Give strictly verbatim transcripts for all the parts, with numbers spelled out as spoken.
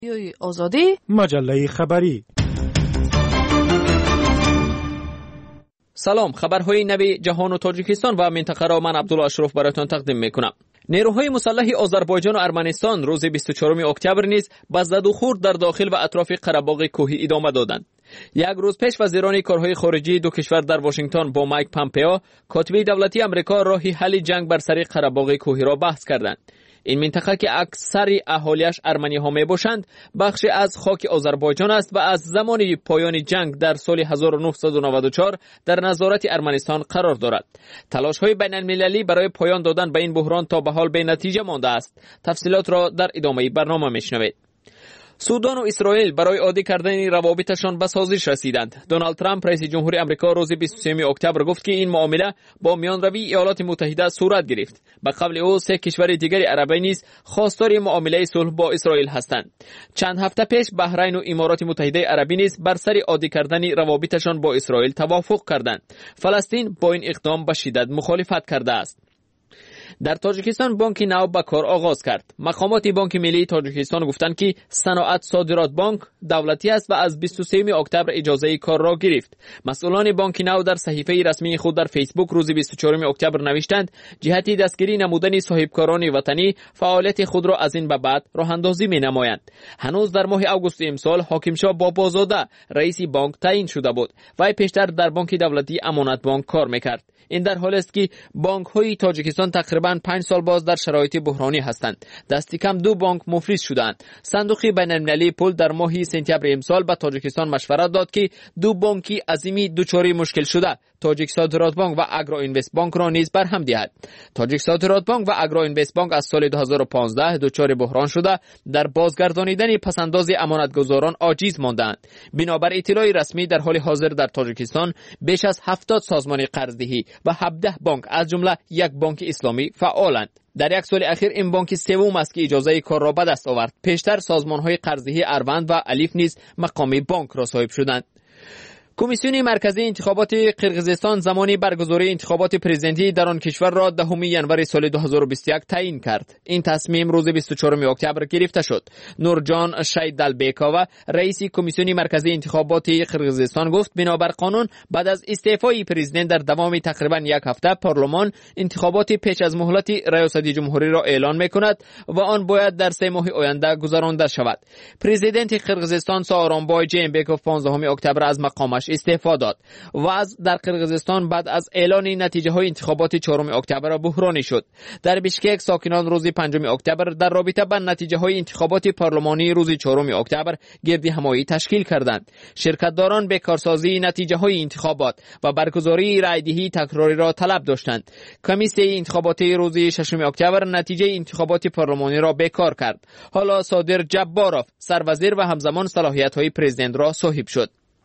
آزادی مجله خبری. سلام، خبرهای نوی جهان و تاجیکستان و منطقه را من عبدالله اشرف براتون تقدیم میکنم. نیروهای مسلح آذربایجان و ارمنستان روز بیست و چهارم اکتبر نیز به زد و خورد در داخل و اطراف قره باغ کوهی ادامه دادند. یک روز پیش وزیران کارهای خارجی دو کشور در واشنگتن با مایک پامپئو، کاتب دولتی آمریکا، راه حل جنگ بر سر قره باغ کوهی را بحث کردند. این منطقه که اکثر اهالیش ارمنی ها می باشند بخشی از خاک آذربایجان است و از زمان پایان جنگ در سال هزار و نهصد و نود و چهار در نظارت ارمنستان قرار دارد. تلاش های بین المللی برای پایان دادن به این بحران تا به حال به نتیجه مانده است. تفصیلات را در ادامه برنامه میشنوید. سودان و اسرائیل برای عادی کردن روابطشان به سازش رسیدند. دونالد ترامپ رئیس جمهوری آمریکا روز بیست و سوم اکتبر گفت که این معامله با میانروی ایالات متحده صورت گرفت. به قول او سه کشور دیگر عربی نیز خواستار معامله صلح با اسرائیل هستند. چند هفته پیش بحرین و امارات متحده عربی نیز بر سر عادی کردن روابطشان با اسرائیل توافق کردند. فلسطین با این اقدام به شدت مخالفت کرده است. در تاجیکستان بانک نو به کار آغاز کرد. مقامات بانک ملی تاجیکستان گفتند که صنعت صادرات بانک دولتی است و از بیست و سوم اکتبر اجازه کار را گرفت. مسئولان بانک نو در صحیفه رسمی خود در فیسبوک روز بیست و چهارم اکتبر نوشتند جهت دستگیری نمودن صاحبکاران وطنی فعالیت خود را از این به بعد راه اندازی می نمایند. هنوز در ماه آگوست امسال حاکم شاه بابازاده رئیس بانک تعیین شده بود. وی پیشتر در بانک دولتی امانت بانک کار میکرد. این در حالی است که بانک های تاجیکستان تقریباً پنج سال باز در شرایط بحرانی هستند. دستی کم دو بانک مفلس شدند. صندوق بین المللی پول در ماه سپتامبر امسال به تاجیکستان مشورت داد که دو بانکی عظیمی دچار مشکل شده، تاجیک صادرات بانک و اگرو اینوست بانک را نیز برهم دهد. تاجیک صادرات بانک و اگرو اینوست بانک از سال دو هزار و پانزده دچار بحران شده در بازگردانیدن پسنداز امانتگزاران عاجز ماندند. بنابر اطلاع رسمی در حال حاضر در تاجیکستان بیش از هفتاد سازمان قرضدهی و هفده بانک از جمله یک بانک اسلامی فعالند. در یک سال اخیر این بانک سوم است که اجازه کار را به دست آورد. پیشتر سازمان‌های قرضدهی اروند و الیف نیز مقام بانک را صاحب شدند. کمیسیون مرکزی انتخابات قرقیزستان زمانی برگزاری انتخابات پرزیدنتی در آن کشور را دهم ژانویه سال دو هزار و بیست و یک تعیین کرد. این تصمیم روز بیست و چهارم اکتبر گرفته شد. نورجان شیدالبیکووا رئیس کمیسیون مرکزی انتخابات قرقیزستان گفت بنابر قانون بعد از استعفای پرزیدنت در دوام تقریبا یک هفته پارلمان انتخابات پیش از مهلت ریاست جمهوری را اعلان میکند و آن باید در سه ماه آینده گذرانده شود. پرزیدنت قرقیزستان سارانبای جینبکوف پانزدهم اکتبر از مقامش استعفا داد. وضع در قرقیزستان بعد از اعلان نتیجه های انتخابات چهارم اکتبر بحرانی شد. در بیشکک ساکنان روز پنجم اکتبر در رابطه با نتیجه های انتخابات پارلمانی روز چهارم اکتبر گردی همایی تشکیل کردند. شرکتداران به کارسازی نتیجه های انتخابات و برگزاری رایدهی تکراری را طلب داشتند. کمیسیون انتخابات روز ششم اکتبر نتیجه انتخابات پارلمانی را بیکار کرد. حالا صادر جباروف سروزیر و همزمان صلاحیت های پرزیدنت را صاحب شد.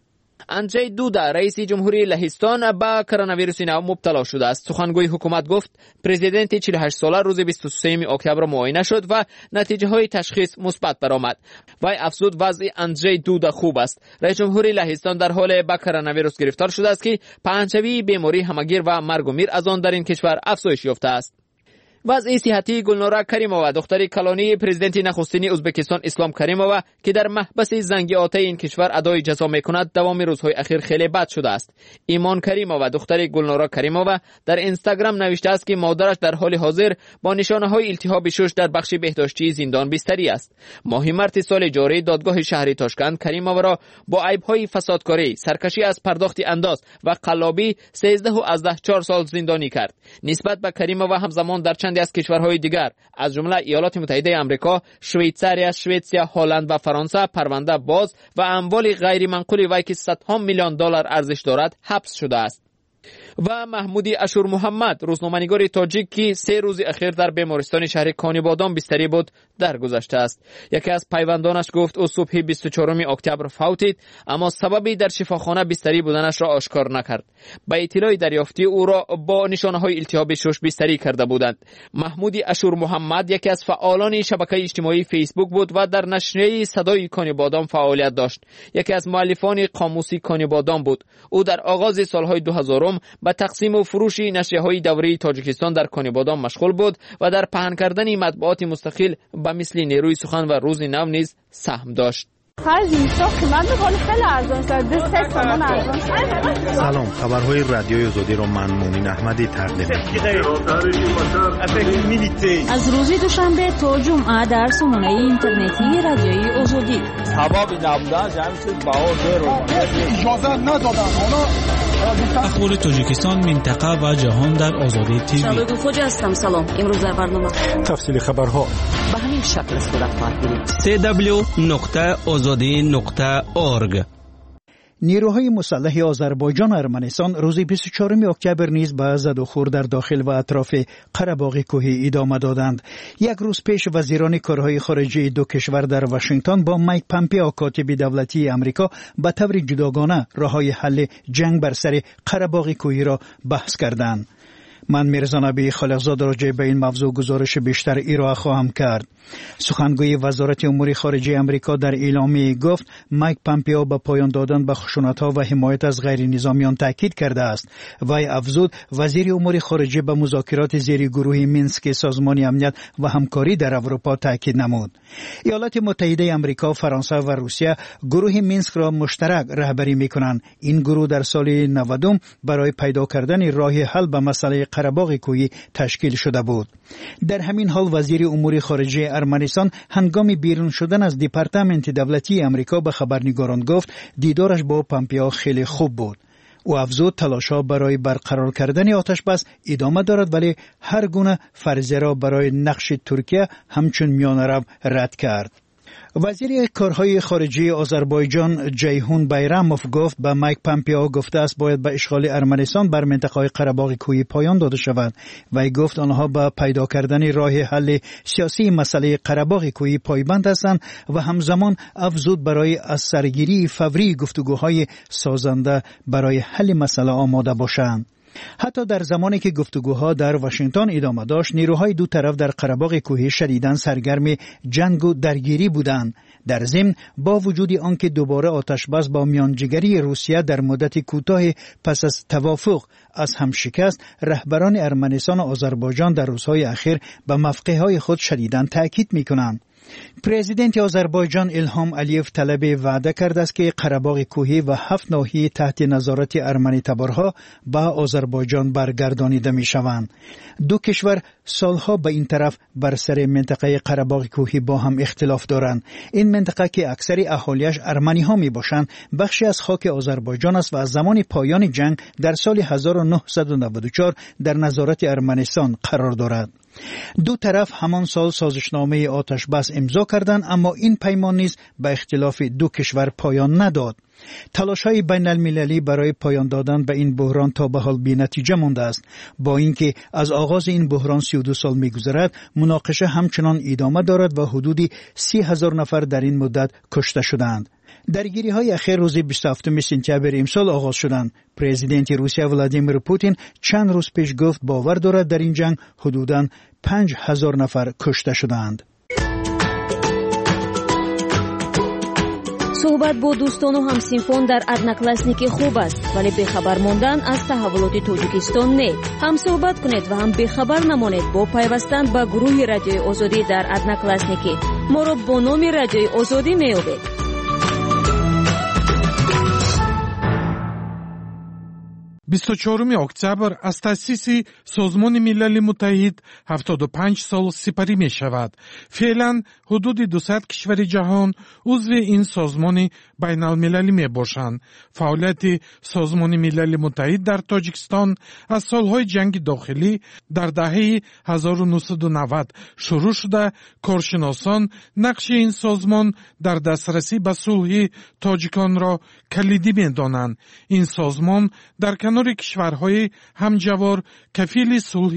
اندژی دودا رئیس جمهوری لهستان با کرونا ویروس نو مبتلا شده است. سخنگوی حکومت گفت پرزیدنت چهل و هشت ساله روز بیست و سوم اکتبر معاینه شد و نتیجه های تشخیص مثبت برآمد. وی افزود وضع اندژی دودا خوب است. رئیس جمهوری لهستان در حال با کرونا ویروس گرفتار شده است که پنجشنبه بیماری همگیر و مرگ و میر از آن در این کشور افزایش یافته است. وضع صحتی گلناره کریمووا دختر کلانی پرزیدنت نخستین ازبکستان اسلام کریمووا که در محبس زنگ آتش این کشور ادای جزا میکند دوام روزهای اخیر خیلی بد شده است. ایمان کریمووا دختر گلناره کریمووا در اینستاگرام نوشته است که مادرش در حال حاضر با نشانه های التهاب شش در بخش بهداشتی زندان بستری است. ماه مارس سال جاری دادگاه شهری تاشکند کریمووا را با عیب‌های فسادکاری، سرکشی از پرداخت انداز و قلابی سیزده و از ده چهار سال زندانی کرد. نسبت به کریمووا همزمان در چند از کشورهای دیگر از جمله ایالات متحده آمریکا، شویتزاریا، سوئیسریا، هلند و فرانسه پرونده باز و اموال غیر منقول وی که صدها میلیون دلار ارزش دارد حبس شده است. و محمودی اشور محمد روزنامه‌نگار تاجیک که سه روز اخیر در بیمارستان شهر کانیبادان بستری بود درگذشته است. یکی از پیوندانش گفت او صبح بیست و چهارم اکتبر فوتید اما سببی در شفاخانه بستری بودنش را آشکار نکرد. با اطلاع دریافتی او را با نشانه‌های التهاب شش بستری کرده بودند. محمودی اشور محمد یکی از فعالان شبکه اجتماعی فیسبوک بود و در نشریه صدای کانیبادان فعالیت داشت. یکی از مؤلفان قاموس کانیبادان بود. او در آغاز سالهای دو هزارم به تقسیم و فروش نشریه‌های دوره تاجیکستان در کانیبادان مشغول بود و در پهن کردن مطبوعات مستقل به مثل نیروی سخن و روز نو نیز سهم داشت. سلام، خبرهای رادیوی آزادی را من مومن احمدی تقدیم می‌کنم. از روز دوشنبه تا جمعه در سامانه اینترنتی رادیوی آزادی. سبب نبودن جمعی چیز باور رو اجازه ندادن. اخبار تاجیکستان، منطقه و جهان در آزادی تیوی. شباب خوش هستم. سلام. امروز در برنامه تفصیل خبرها به همین شکل صورت خواهد گرفت. سی دبلیو نقطه آزادی نقطه اورگ. نیروهای مسلح آذربایجان و ارمنستان روز بیست و چهارم اکتبر نیز به زد و خورد در داخل و اطراف قره باغ کوهی ادامه دادند. یک روز پیش وزیران کارهای خارجه دو کشور در واشنگتن با مایک پامپئو کاتب دولتی امریکا به طور جداگانه راههای حل جنگ بر سر قره باغ کوهی را بحث کردند. من میرزا نبی خالقزاد راجع به این موضوع گزارش بیشتر ارائه خواهم کرد. سخنگوی وزارت امور خارجه امریکا در اعلامیه گفت مایک پامپئو به پایان دادن به خشونت‌ها و حمایت از غیر نظامیان تاکید کرده است. وی افزود وزیر امور خارجه به مذاکرات زیر گروه مینسک سازمان امنیت و همکاری در اروپا تاکید نمود. ایالات متحده آمریکا، فرانسه و روسیه گروه مینسک را مشترک رهبری می‌کنند. این گروه در سال نود برای پیدا کردن راه حل به مسئله قره باغ کوهی تشکیل شده بود. در همین حال وزیر امور خارجه ارمنستان هنگام بیرون شدن از دپارتمنت دولتی امریکا به خبرنگاران گفت دیدارش با پامپئو خیلی خوب بود. او افزود تلاش‌ها برای برقرار کردن آتش بس ادامه دارد، ولی هر گونه فرضیه را برای نقش ترکیه همچون میانه رو رد کرد. وزیر کارهای خارجه آذربایجان جیهون بیراموف گفت به مایک پامپئو گفته است باید به اشغال ارمنستان بر منطقه قره باغ کوهی پایان داده شود. وی گفت آنها به پیدا کردن راه حل سیاسی مسئله قره باغ کوهی پایبند هستند و همزمان افزود برای از سرگیری فوری گفتگوهای سازنده برای حل مسئله آماده باشند. حتی در زمانی که گفتگوها در واشنگتن ادامه داشت، نیروهای دو طرف در قره باغ کوهی شدیداً سرگرم جنگ و درگیری بودند. در ضمن با وجود آنکه دوباره آتش بس با میانجیگری روسیه در مدت کوتاه پس از توافق از هم شکست، رهبران ارمنستان و آذربایجان در روزهای اخیر به موقعهای خود شدیداً تاکید می‌کنند. پرزیدنت آذربایجان الهام علیف طلب وعده کرده است که قره باغ کوهی و هفت ناحیه تحت نظارت ارمنی تبارها به آذربایجان برگردانیده می شوند. دو کشور سالها به این طرف بر سر منطقه قره باغ کوهی با هم اختلاف دارند. این منطقه که اکثر اهالیش ارمنی ها می باشند بخشی از خاک آذربایجان است و از زمان پایان جنگ در سال هزار و نهصد و نود و چهار در نظارت ارمنستان قرار دارد. دو طرف همان سال سازشنامه آتش بس امضا کردند، اما این پیمان نیز به اختلاف دو کشور پایان نداد. تلاش‌های بین المللی برای پایان دادن به این بحران تا به حال بی‌نتیجه مانده است. با اینکه از آغاز این بحران سی و دو سال می‌گذرد، مناقشه همچنان ادامه دارد و حدودی سی هزار نفر در این مدت کشته شدند. درگیری‌های اخیر روز بیست و هفتم سپتامبر امسال آغاز شدند. پرزیدنت روسیه ولادیمیر پوتین چند روز پیش گفت باور دارد در این جنگ حدوداً پنج هزار نفر کشته شدند. صحبت با دوستان و همسینفون در ادناکلاسنیک خوب است، ولی بخبر ماندن از تحولات تاجیکستان نه. هم صحبت کنید و هم بخبر نمانید با پیوستن به گروه رادیوی آزادی در ادناکلاسنیک. ما را با نام رادیوی آزادی میابید. بیست و چهارم اکتبر از تأسیس سازمان ملل متحد هفتاد و پنج سال سپری می شود. فعلا حدود دویست کشور جهان عضو این سازمان بین المللی می باشند. فعالیت سازمان ملل متحد در تاجیکستان از سالهای جنگ داخلی در دهه هزار و نهصد و نود شروع شده. کارشناسان نقش این سازمان در دسترسی به صلح تاجیکان را کلیدی می دانند. این سازمان در کنار کشورهای همجوار کفیل صلح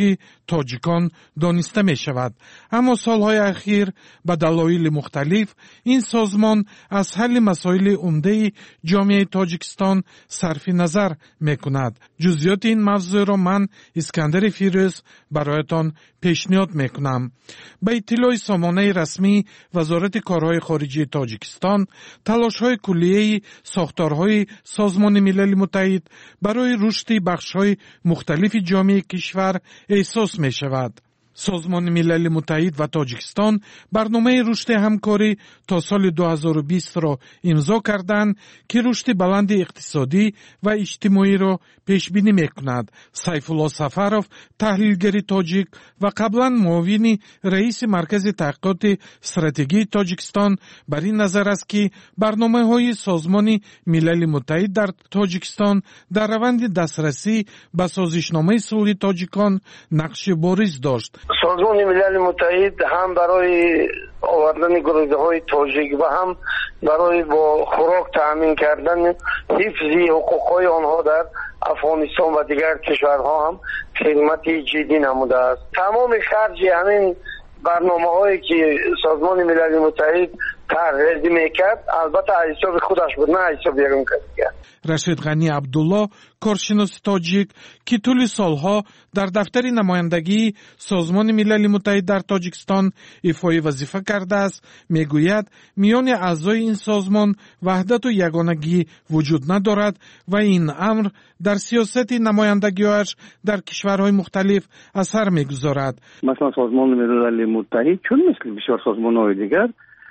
تاجیکان دانسته می شود. اما سالهای اخیر به دلایل مختلف این سازمان از حل مسائل عمده جامعه تاجیکستان صرف نظر می کند. جزئیات این موضوع را من اسکندر فیروز برایتان پیشنهاد می کنم. به اطلاع سامانه رسمی وزارت کارهای خارجی تاجیکستان، تلاش‌های کلیه ساختارهای سازمان ملل متحد برای رشد بخش‌های مختلف جامعه کشور احساس می شود. سازمان ملل متحد و تاجیکستان برنامه رشد همکاری تا سال دو هزار و بیست را امضا کردند که رشد بلند اقتصادی و اجتماعی را پیش بینی می‌کند. سیف الله سفرов، تحلیلگر تاجیک و قبلا معاون رئیس مرکز تحقیقات استراتژی تاجیکستان، بر این نظر است که برنامه‌های سازمان ملل متحد در تاجیکستان در روند دسترسی به سازشنامه صلح تاجیکان نقش بارز داشت. سازمان ملل متحد هم برای آوردن گروه‌های تاجیک و هم برای با خوراک تامین کردن حفظ حقوق‌های آنها در افغانستان و دیگر کشورها هم خدمت جدی نموده است. تمام خرج همین برنامه‌هایی که سازمان ملل متحد طرح می‌کرد البته از حساب خودش بود، نه از حساب یگان کسی. رشید غنی عبدالله، کارشناس تاجیک که طول سالها در دفتر نمایندگی سازمان ملل متحد در تاجیکستان ایفای وظیفه کرده است، میگوید میان اعضای این سازمان وحدت و یگانگی وجود ندارد و این امر در سیاست نمایندگی‌هایش در کشورهای مختلف اثر میگذارد. مثلا سازمان ملل متحد چون مثل بسیار سازمان‌های دیگر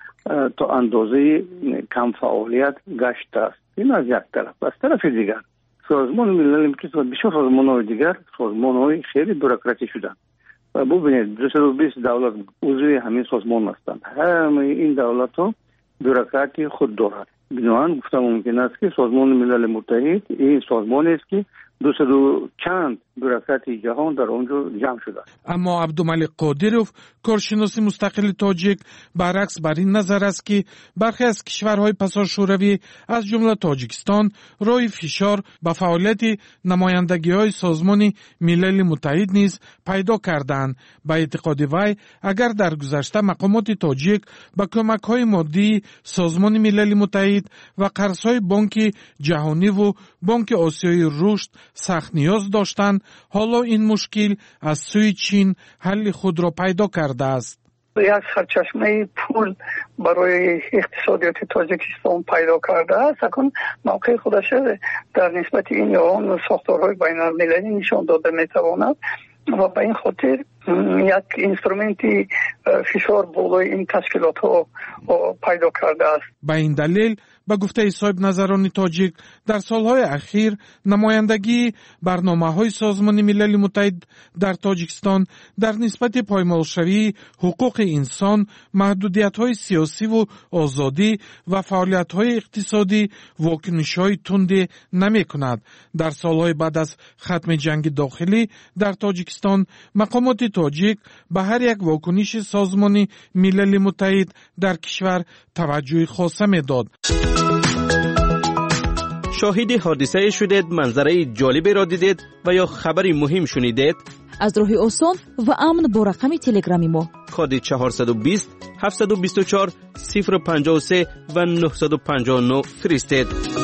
تا اندازه کم فعالیت گشته است. این از یک طرف. از طرف دیگر سازمان ملل متحد و بسیار سازمان‌های دیگر سازمان‌های خیلی بوروکراتی شدند. و ببینید دویست و بیست دولت عضو همین سازمان هستند. همه این دولت‌ها بوروکراتی خود دارند. بنابراین گفتم ممکن است که سازمان ملل متحد این سازمانی است که دوست دو چند بوروکرات جهان در آنجا جمع شده. اما عبدالملک قادروف، کارشناس مستقل تاجیک، برعکس بر این نظر است که برخی از کشورهای پسا شوروی از جمله تاجیکستان راه فشار به فعالیت نمایندگی‌های سازمان ملل متحد نیز پیدا کردند. به اعتقاد وی اگر در گذشته مقامات تاجیک با کمک‌های مادی سازمان ملل متحد و قرض‌های بانک جهانی و بانک آسیای رشد سخت نیاز داشتند، حالا این مشکل از سوی چین حل خود را پیدا کرده است. یک سرچشمه پول برای اقتصادیات تاجیکستان پیدا کرده است. اکنون موقع خودش در نسبت این آن ساختارهای بین المللی نشان داده میتواند و به این خاطر یک اینسترومنتی فشار بالای این تشکیلات ها پیدا کرده است. به این دلیل به گفته صاحب نظران تاجیک در سالهای اخیر نمایندگی برنامه‌های سازمان ملل متحد در تاجیکستان در نسبت پایمالشوی حقوق انسان، محدودیت‌های سیاسی و آزادی و فعالیت‌های اقتصادی واکنش‌های تندی نمی‌کند. در سالهای بعد از ختم جنگ داخلی در تاجیکستان مقامات تاجیک به هر یک واکنش سازمان ملل متحد در کشور توجه خاصه می‌داد. شاهد حادثه شدید، منظره جالبی را دیدید و یا خبری مهم شنیدید؟ از راه آسان و امن با رقم تلگرامی ما کد چهارصد و بیست هفتصد و بیست و چهار صفر و پنجاه و سه و نهصد و پنجاه و نه فرستید.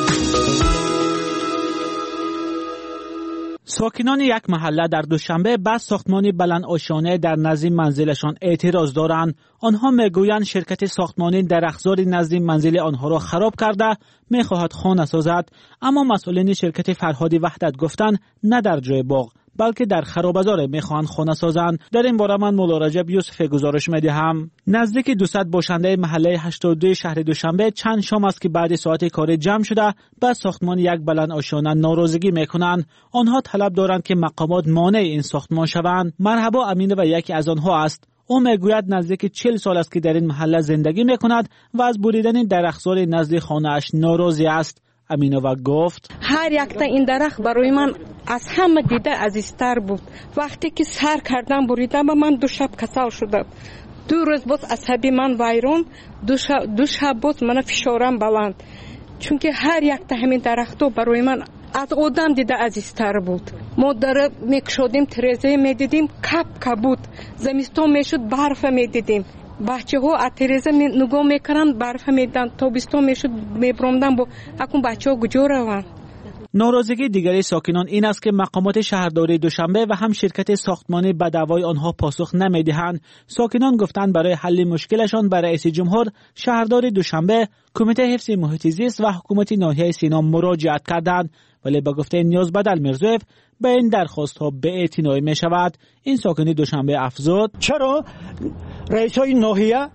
ساکنان یک محله در دوشنبه به ساختمان بلند آشیانه در نزد منزلشان اعتراض دارند. آنها میگویند شرکت ساختمانی درختزار نزد منزل آنها را خراب کرده میخواهد خانه سازد، اما مسئولین شرکت فرهاد وحدت گفتند نه در جای باغ بلکه در خرابزار میخواهند خانه سازند. در این باره من مولا رجب یوسف گزارش میدهم. نزدیک دویست باشنده محله هشتاد و دو شهر دوشنبه چند شام است که بعد ساعت کار جمع شده به ساختمان یک بلند آشیانه ناراضگی میکنند. آنها طلب دارند که مقامات مانع این ساختمان شوند. مرحبا امین و یکی از آنها است. او میگوید نزدیک چهل سال است که در این محله زندگی میکند و از بریدن درختزار نزد خانه‌اش ناراضی است. امینова گفت هر یک تا این درخت برای من از همه دیده عزیزتر بود. وقتی که سر کردم بریدم من دو شب کسل شدم. دو روز باز عصبی من ویران، دو شب, دو شب باز من فشارم بلند. چون که هر یک تا همین درختو برای من از آدم دیده عزیزتر بود. ما در میکشودیم تریزه میدیدیم کپ کپ بود. زمستون میشد برف میدیدیم. بچه ها از تریزه نگاه میکردن برف میدن. تابستون میشد میبرمدن با اکون بچه ها گجور روان. ناراضگی دیگری ساکنان این است که مقامات شهرداری دوشنبه و هم شرکت ساختمانی به دعوای آنها پاسخ نمیدهند. ساکنان گفتند برای حل مشکلشان به رئیس جمهور، شهرداری دوشنبه، کمیته حفظ محیط زیست و حکومت ناحیه سینا مراجعت کردند، ولی به گفته نیاز بدل میرزویف به این درخواست ها بی‌اعتنایی می شود. این ساکنی دوشنبه افزود: چرا رئیس های ناحیه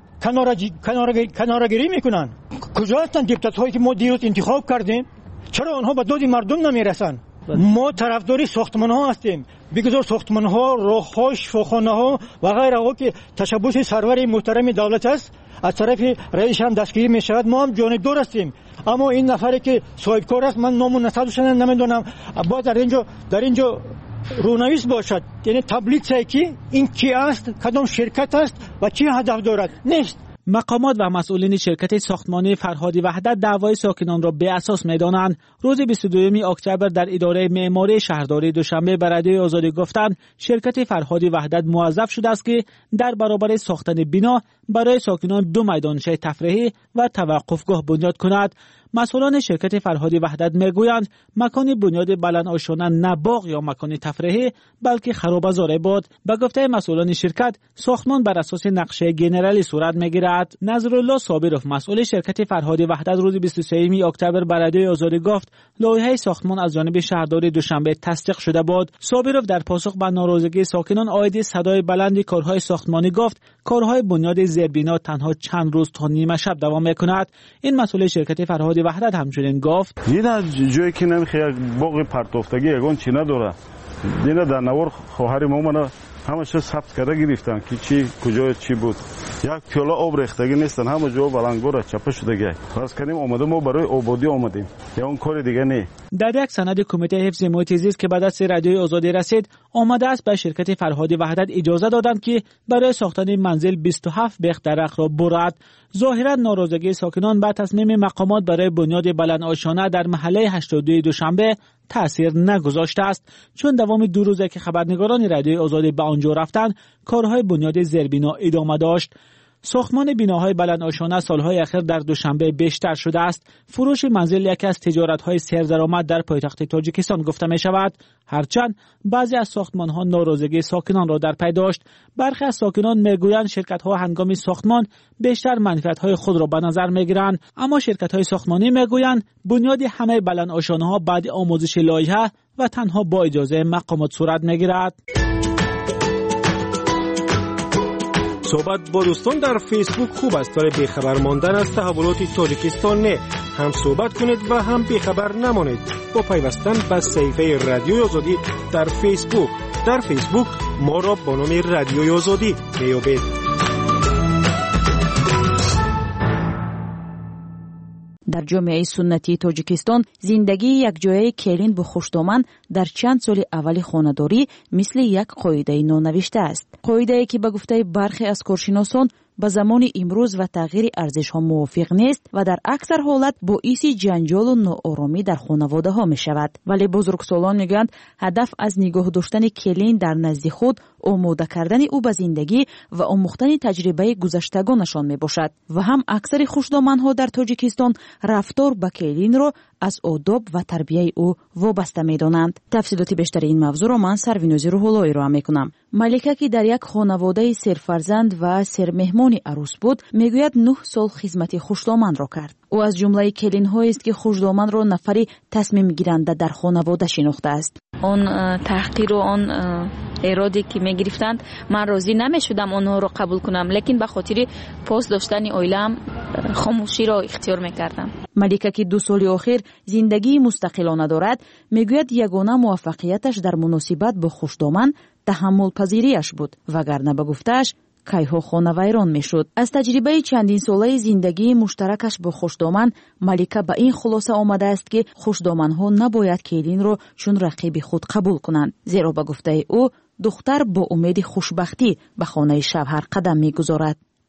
کنارگیری میکنن؟ کجا هستن دیپتات هایی که ما دیروز انتخاب کردیم؟ چرا آنها به داد مردم نمیرسن؟ ما طرفداری ساختمان ها هستیم. بگذار ساختمان ها، راه ها، شفاخانه ها و غیره ها که تشبث سرور محترم دولت است از طرف رئیس هم دستگیری می شود. ما هم جانبدار هستیم، اما این نفری که صاحب کار است، من نام و نسبش نمیدونم، باید در اینجا در اینجا رونویس باشد، یعنی تبلیغ کی این کی است، کدام شرکت است و چی هدف دارد نیست. مقامات و مسئولین شرکت ساختمانی فرهادی وحدت دعوای ساکنان را به اساس می‌دانند. روز بیست و دوم اکتبر در اداره معماری شهرداری دوشنبه به رادیوی آزادی گفتند شرکت فرهادی وحدت موظف شده است که در برابر ساختن بنا برای ساکنان دو میدانچه تفریحی و توقفگاه بنیاد کند. مسئولان شرکت فرهادی وحدت میگویند مکان بنیاد بلند آشانه نه باغ یا مکان تفریحی بلکه خرابه‌زار بود. به گفته مسئولان شرکت ساختمان بر اساس نقشه گنرالی صورت میگیرد. نظرالله صابرов مسئول شرکت فرهادی وحدت روز بیست و سوم اکتبر به رادیوی آزادی گفت لایحه ساختمان از جانب شهرداری دوشنبه تصدیق شده بود. صابرов در پاسخ به ناراضگی ساکنان عاید صدای بلند کارهای ساختمانی گفت کارهای بنیاد زیربنا تنها چند روز تا نیمه شب دوام میکند. این مسئول شرکت فرهادی وحدت همچنین گفت دینا جایی که نمیخواد باغ پرتوفتگی یگان چی نداره. دینا در نوار خواهر ما منو همش ثبت کرده گرفتن که چی کجا چی بود. یک پیاله آب ریختگی نیستن، همه جا بلنگور چپه شدگی. خاص کنیم اومده ما برای آبادی اومدیم، یا اون کار دیگه نه. در یک سند کمیته حفظ محیط زیست که به دست رادیوی آزادی رسید آمده است به شرکت فرهادی وحدت اجازه دادند که برای ساختن منزل بیست و هفت بیخ درخت را برد. ظاهرا ناراضگی ساکنان به تصمیم مقامات برای بنیاد بلند آشانه در محله هشتاد و دو دوشنبه تأثیر نگذاشته است، چون دوام دو روزه که خبرنگاران رادیوی آزادی به آنجا رفتند کارهای بنیاد زیربنا ادامه داشت. ساختمان بناهای بلند آشانه سالهای اخیر در دوشنبه بیشتر شده است. فروش منزل یکی از تجارت‌های سردرآمد در پایتخت تاجیکستان گفته می شود. هرچند بعضی از ساختمان‌ها ناراضگی ساکنان را در پی داشت. برخی از ساکنان میگویند شرکت‌ها هنگام ساختمان بیشتر منفعت‌های خود را به نظر می‌گیرند، اما شرکت‌های ساختمانی میگویند بنیاد همه بلند آشانه‌ها بعد آموزش لایحه و تنها با اجازه مقامات صورت می‌گیرد. صحبت با دوستان در فیسبوک خوب است، ولی بیخبر ماندن از تحولات تاجیکستان نه. هم صحبت کنید و هم بیخبر نمانید با پیوستن به صفحه رادیوی آزادی در فیسبوک. در فیسبوک ما را با نام رادیوی آزادی میابید. در جامعه سنتی تاجیکستان زندگی یک جایه کلین با خوشدامن در چند سال اولی خانه‌داری مثل یک قاعده نونوشته است. قاعده‌ای که به گفته برخی از کارشناسان با زمان امروز و تغییر ارزش‌ها موافق نیست و در اکثر حالت باعث جنجال و ناآرامی در خانواده‌ها می‌شود. ولی بزرگسالان میگویند هدف از نگاه داشتن کلین در نزد خود آماده کردن او به زندگی و آموختن تجربه گذشتگانشان میباشد و هم اکثر خوشدامن‌ها در تاجیکستان رفتار با کلین را از آداب و تربیت او وابسته می‌دانند. تفصیلات بیشتر این موضوع را من سروینوزی روح‌اللهی را می‌کنم. ملکه که در یک خانواده سرفرزند و سرمهمان عروس بود میگوید نه سال خدمت خوشدامن را کرد. او از جمله کلین‌هایی است که خوشدامن را نفری تصمیم گیرنده در خانواده شناخته است. آن تحقیر و آن ارادی که میگرفتند من راضی نمیشدم آنها را قبول کنم، لیکن به خاطر پاس داشتن عائله‌ام خاموشی را اختیار میکردم. ملکه که دو سال اخیر زندگی مستقلانه دارد میگوید یگانه موفقیتش در مناسبت با خوشدامن تحمل پذیریش بود، وگرنه به گفته‌اش کایها خانه ویران میشد. از تجربه چندین ساله زندگی مشترکش با خوشدامن ملکه به این خلاصه آمده است که خوشدامنها نباید کلین را چون رقیب خود قبول کنند، زیرا به گفته او دختر با امید خوشبختی به خانه شوهر قدم میگذارد.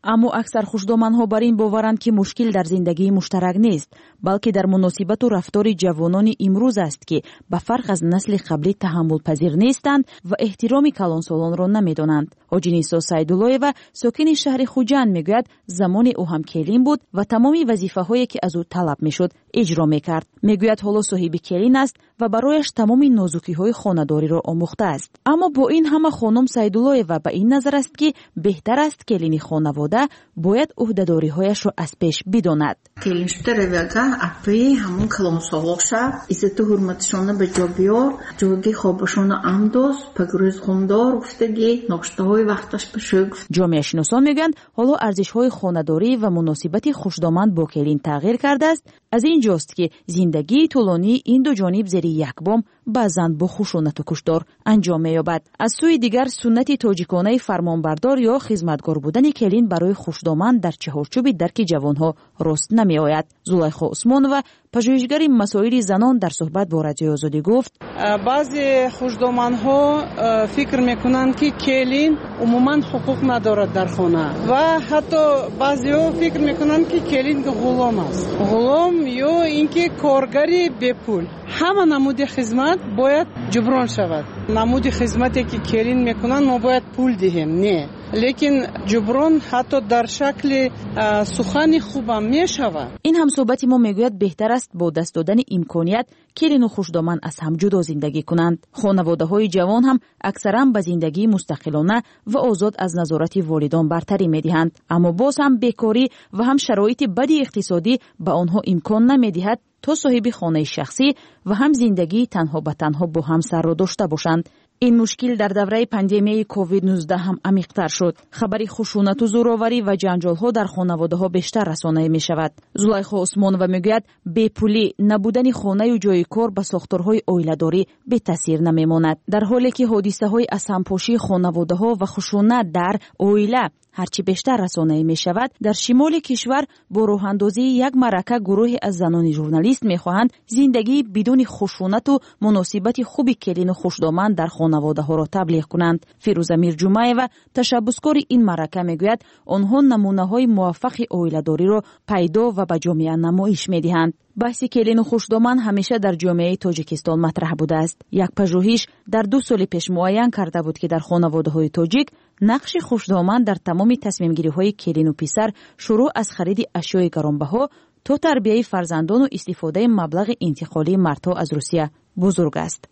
аммо аксар хушдоманҳо бар ин боваранд ки мушкил дар зиндагии муштарак нест, балки дар муносибату рафтори ҷавонони имрӯз аст ки ба фарқ аз насли қаблӣ таҳаммулпазир нестанд ва эҳтироми калонсолонро намедонанд. ҳоҷинисо Сайдуллоева, сокини шаҳри Хуҷанд, мегӯяд замоне ӯ ҳам келин буд ва тамоми вазифаҳое ки аз ӯ талаб мешуд эҷро мекард. мегӯяд ҳоло соҳиби келин аст ва барояш тамоми нозукиҳои хонадориро омӯхта аст. аммо бо ин ҳама хонум Сайдуллоева ба ин назар аст ки беҳтар аст келини хонавода бояд ӯҳдадориҳояшро аз пеш бидонад. Келин шударавага апи ҳамон калонсолоша иззату ҳурматишона ба ҷо биёр, ҷойги хобашона амдоз, пагрӯз ғумдор гуфтаги ноштаҳои вақташ башӯ гуфт. ҷомеашиносон мегӯянд ҳоло арзишҳои хонадорӣ ва муносибати хушдоманд бо келин тағйир кардааст. аз ин ҷост ки зиндагии тӯлонии ин ду ҷониб зери як бом баъзан бо хушунату куштор анҷом меёбад. аз сӯи дигар суннати тоҷиконаи фармонбардор ё хизматгор будани келин барои хушдоманд дар чаҳорчӯби дарки ҷавонҳо рост намеояд. Зулайхо Усмонова, пажӯҳишгари масоили занон, дар суҳбат бо Радиои Озодӣ гуфт: баъзе хушдомандҳо фикр мекунанд ки келин умуман ҳуқуқ надорад дар хона ва ҳатто баъзеҳо фикр мекунанд ки келин ғулом аст. ғулом ё ин ки коргари бепул. ҳама намуди хизмат бояд ҷуброн шавад. намуди хизмате ки келин мекунанд мо бояд пул диҳем, не, лекин ҷуброн ҳатто дар шакли сухани хубам мешавад. ин ҳамсоҳбати мо мегӯяд беҳтар аст бо даст додани имконият келину хушдоманд аз ҳам ҷудо зиндагӣ кунанд. хонаводаҳои ҷавон ҳам аксаран ба зиндагии мустақилона ва озод аз назорати волидон бартарӣ медиҳанд. аммо боз ҳам бекорӣ ва ҳам шароити бади иқтисодӣ ба онҳо имкон намедиҳад то соҳиби хонаи шахсӣ ва ҳам зиндагии танҳо ба танҳо бо ҳамсарро дошта бошанд. ин мушкил дар давраи пандемияи ковид нуздаҳ ҳам амиқтар шуд. хабари хушунату зӯроварӣ ва ҷанҷолҳо дар хонаводаҳо бештар расонаӣ мешавад. Зулайхо Усмонова мегӯяд, бепулӣ, набудани хонаю ҷойи кор ба сохторҳои оиладорӣ бетаъсир намемонад. дар ҳоле ки ҳодисаҳои аз ҳампошии хонаводаҳо ва хушунат дар оила ҳарчи бештар расонаӣ мешавад, дар шимоли кишвар бо роҳандозии як маърака гурӯҳе аз занони журналист мехоҳанд зиндагии бидуни хушунату муносибати хуби келину хушдоманд дар хонаводаҳоро таблиғ кунанд. Фирӯза Мирҷумаева, ташаббускори ин маърака, мегӯяд, онҳо намунаҳои муваффақи оиладориро пайдо ва ба ҷомеа намоиш медиҳанд. баҳси келину хушдоманд ҳамеша дар ҷомеаи Тоҷикистон матраҳ будааст. як пажӯҳиш дар ду соли пеш муайян карда буд ки дар хонаводаҳои тоҷик нақши хушдоманд дар тамоми тасмимгириҳои келину писар шурӯъ аз хариди ашёи гаронбаҳо то тарбияи фарзандону истифодаи маблағи интиқолии мардҳо аз Русия бузург аст.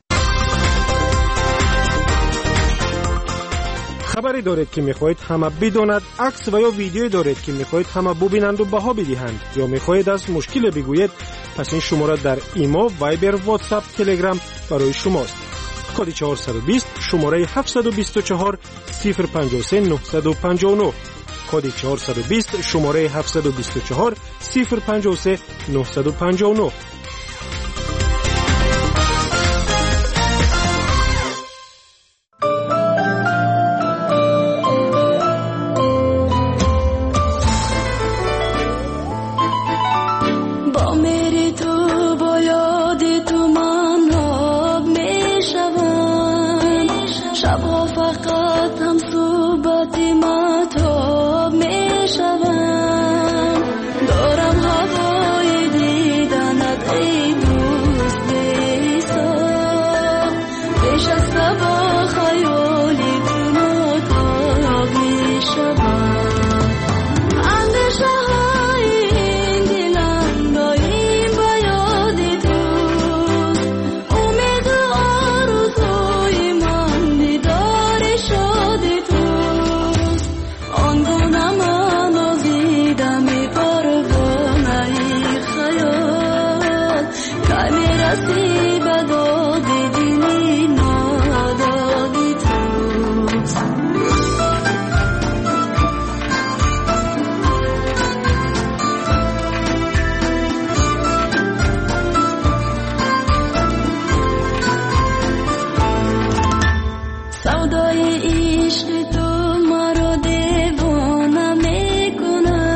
خبری دارید که میخواهید همه بداند، عکس و یا ویدیویی دارید که میخواهید همه ببینند و بها بدهند، یا میخواهید از مشکل بگویید، پس این شماره در ایمو، وایبر، واتساپ، تلگرام برای شماست. کد چهارصد و بیست شماره هفتصد و بیست و چهار صفر پنجاه و سه نهصد و پنجاه و نه. کد چهارصد و بیست شماره هفتصد و بیست و چهار صفر پنجاه و سه نهصد و پنجاه و نه.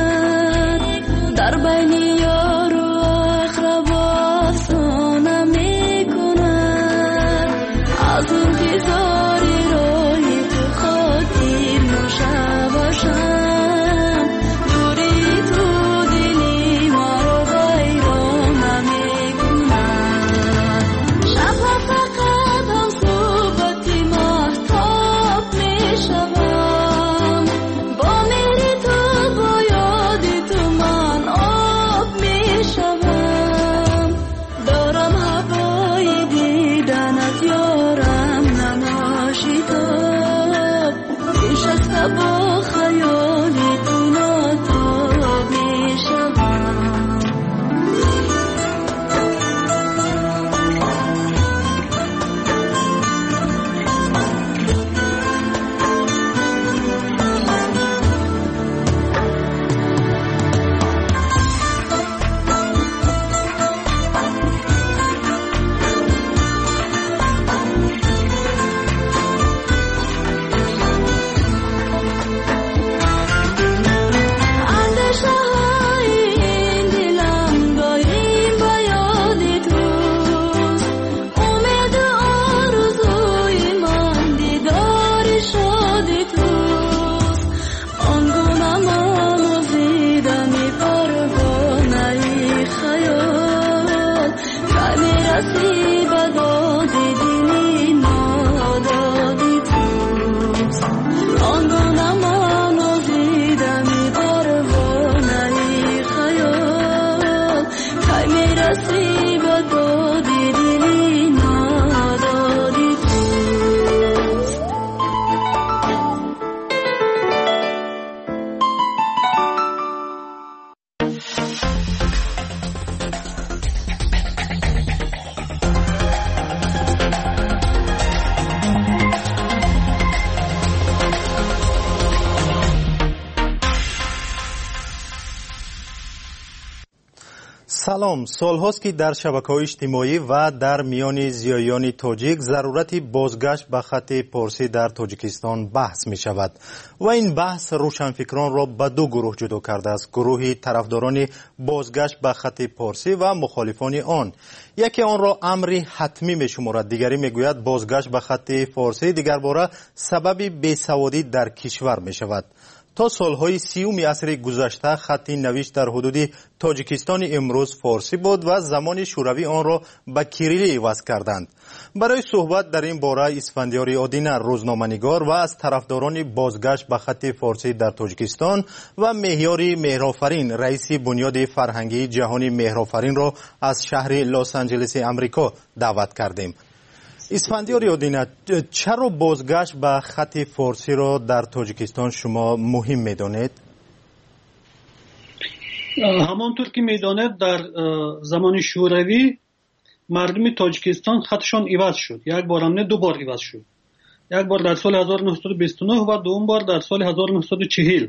در بین یار و اقربا افسانه نصیب داد دلی نادادی توست. سلام. سالهاست که در شبکه‌های اجتماعی و در میان زیایان تاجیک ضرورت بازگشت به خط پارسی در تاجیکستان بحث می شود و این بحث روشنفکران را به دو گروه جدا کرده است: گروهی طرفداران بازگشت به خط پارسی و مخالفان آن. یکی آن را امری حتمی می شمارد، دیگری می گوید بازگشت به خط فارسی دیگر باره سبب بیسوادی در کشور می شود. تا سالهای سیوم عصر گذشته خط نوشت در حدود تاجیکستان امروز فارسی بود و زمان شوروی آن را به کیریلی عوض کردند. برای صحبت در این باره اسفندیار آدینه روزنامه‌نگار و از طرفداران بازگشت به خط فارسی در تاجیکستان و مهیار مهرآفرین رئیس بنیاد فرهنگی جهانی مهرآفرین را از شهر لس آنجلس امریکا دعوت کردیم. اسفندیار آدینه، چرا بازگشت به خط فارسی را در تاجیکستان شما مهم می‌دانید؟ همانطور که می‌دانید در زمان شوروی مردم تاجیکستان خطشان عوض شد. یک بار هم نه، دو بار عوض شد. یک بار در سال هزار و نهصد و بیست و نه و دوم بار در سال هزار و نهصد و چهل.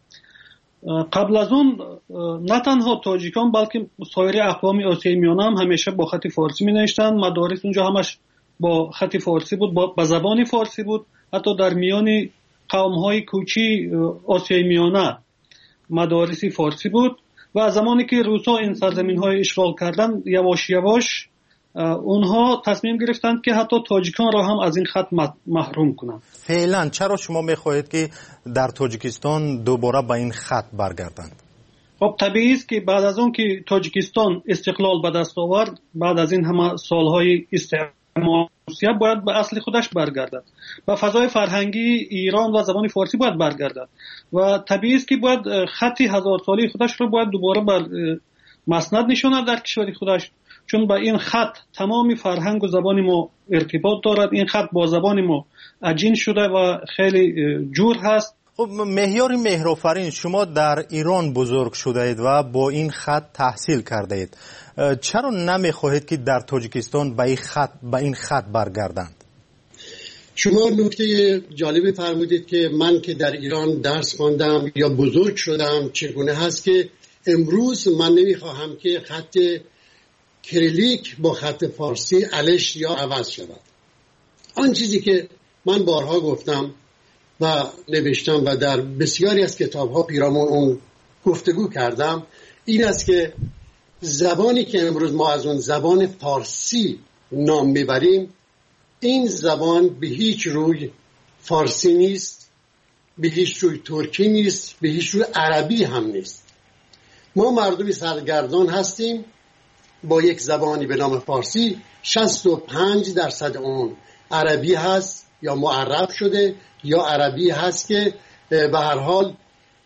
قبل از اون نه تنها تاجیکان بلکه سایر اقوام آسیای میانه هم همیشه با خط فارسی می‌نوشتند. مدارس اونجا همش با خط فارسی بود، با زبان فارسی بود. حتی در میان قوم‌های کوچی آسیای میانه مدارس فارسی بود و زمانی که روس‌ها این سرزمین‌های اشغال کردن یواش یواش اونها تصمیم گرفتند که حتی تاجیکان را هم از این خط محروم کنند. فعلا چرا شما می‌خواهید که در تاجیکستان دوباره به این خط برگردند؟ خب طبیعی است که بعد از اون که تاجیکستان استقلال به دست آورد، بعد از این همه سال‌های استعمار باید به اصل خودش برگردد، به فضای فرهنگی ایران و زبان فارسی باید برگردد و طبیعی است که باید خطی هزار سالی خودش رو باید دوباره بر مسند نشاند در کشور خودش، چون با این خط تمام فرهنگ و زبان ما ارتباط دارد. این خط با زبان ما عجین شده و خیلی جور هست. خب مهیار مهرآفرین، شما در ایران بزرگ شده اید و با این خط تحصیل کرده اید، چرا نمیخواهید که در تاجیکستان به این خط به این خط برگردند؟ شما نکته جالبی فرمودید که من که در ایران درس خواندم یا بزرگ شدم چگونه هست که امروز من نمیخواهم که خط کریلیک با خط فارسی الش یا عوض شود. آن چیزی که من بارها گفتم و نوشتم و در بسیاری از کتاب‌ها پیرامون اون گفتگو کردم این است که زبانی که امروز ما از اون زبان فارسی نام میبریم، این زبان به هیچ روی فارسی نیست، به هیچ روی ترکی نیست، به هیچ روی عربی هم نیست. ما مردمی سرگردان هستیم با یک زبانی به نام فارسی. شصت و پنج درصد اون عربی هست یا معرب شده یا عربی هست که به هر حال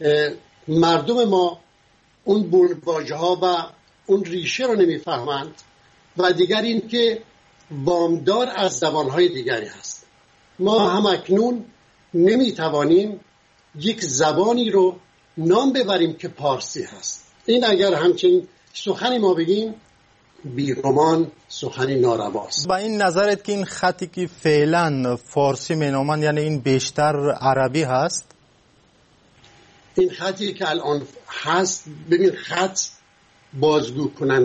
مردم ما اون واژه ها و اون ریشه رو نمیفهمند و دیگر این که وامدار از زبانهای دیگری هست. ما هم اکنون نمیتوانیم یک زبانی رو نام ببریم که پارسی هست. این اگر همچنین سخنی ما بگیم بیگمان سخنی نارواست. با این نظرت که این خطی که فعلا فارسی مینامند یعنی این بیشتر عربی هست؟ این خطی که الان هست، ببین خط بازگو کننده